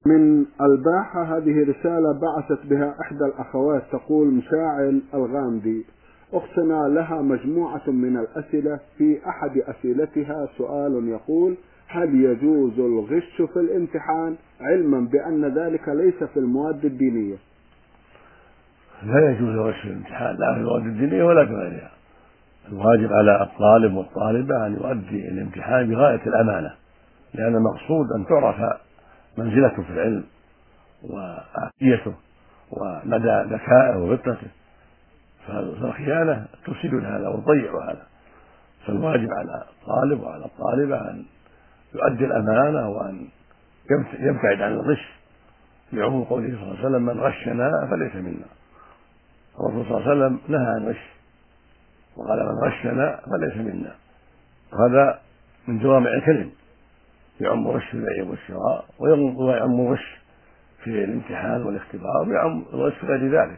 من الباحة. هذه رسالة بعثت بها إحدى الأخوات تقول: مشاعل الغامدي، أختنا لها مجموعة من الأسئلة، في أحد أسئلتها سؤال يقول: هل يجوز الغش في الامتحان علما بأن ذلك ليس في المواد الدينية؟ لا يجوز الغش في الامتحان لا في المواد الدينية ولا في غيرها. الواجب على الطالب والطالبة أن يؤدي الامتحان بغاية الأمانة، لأن المقصود أن تعرف منزلته في العلم وعقليته ومدى ذكائه وفطنته، فالخيانة تفسد هذا وتضيع هذا. فالواجب على الطالب وعلى الطالبة أن يؤدي الأمانة وأن يبتعد عن الغش، لعموم قوله صلى الله عليه وسلم: من غشنا فليس منا. الرسول صلى الله عليه وسلم نهى عن الغش وقال: من غشنا فليس منا. وهذا من جوامع الكلم، يعم الغش في البيع والشراء، ويعم الغش في الامتحان والاختبار، ويعم الغش في غير ذلك،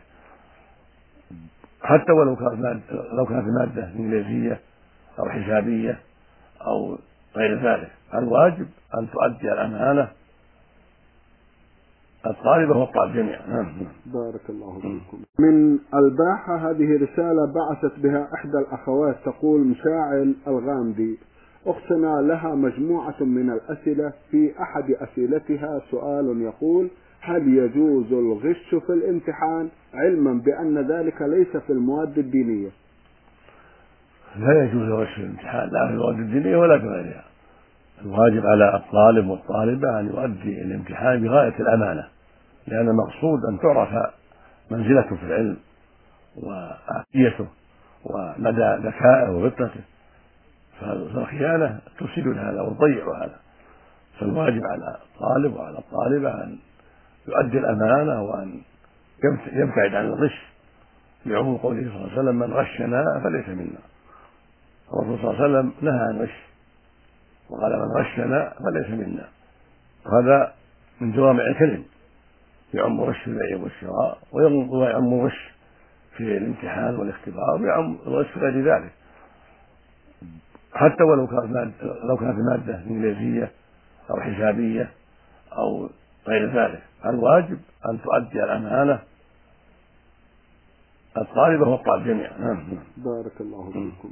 حتى ولو كانت مادة إنجليزية أو حسابية أو غير ذلك. الواجب أن تؤدي الأمانة الطالبة والطالب جميعا. بارك الله فيكم. من الباحة. هذه رسالة بعثت بها إحدى الأخوات تقول: مشاعل الغامدي، أختنا لها مجموعة من الأسئلة، في أحد أسئلتها سؤال يقول: هل يجوز الغش في الامتحان علما بأن ذلك ليس في المواد الدينية؟ لا يجوز الغش في الامتحان لا في المواد الدينية ولا في غيرها. الواجب على الطالب والطالبة أن يؤدي الامتحان بغاية الأمانة، لأن المقصود أن تعرف منزلته في العلم وعقليته ومدى ذكائه وفطنته، فالخيانة تفسد هذا وتضيع هذا. فالواجب على الطالب وعلى الطالبة أن يؤدي الأمانة وأن يبتعد عن الغش، لعموم قوله صلى الله عليه وسلم: من غشنا فليس منا. الرسول صلى الله عليه وسلم نهى عن الغش وقال: من غشنا فليس منا. وهذا من جوامع الكلم، يعم الغش في البيع والشراء، ويعم الغش في الامتحان والاختبار، ويعم الغش في غير ذلك، حتى ولو كانت مادة إنجليزية أو حسابية أو غير ذلك. الواجب أن تؤدي الأمانة الطالبة والطالب جميعا. بارك الله فيكم.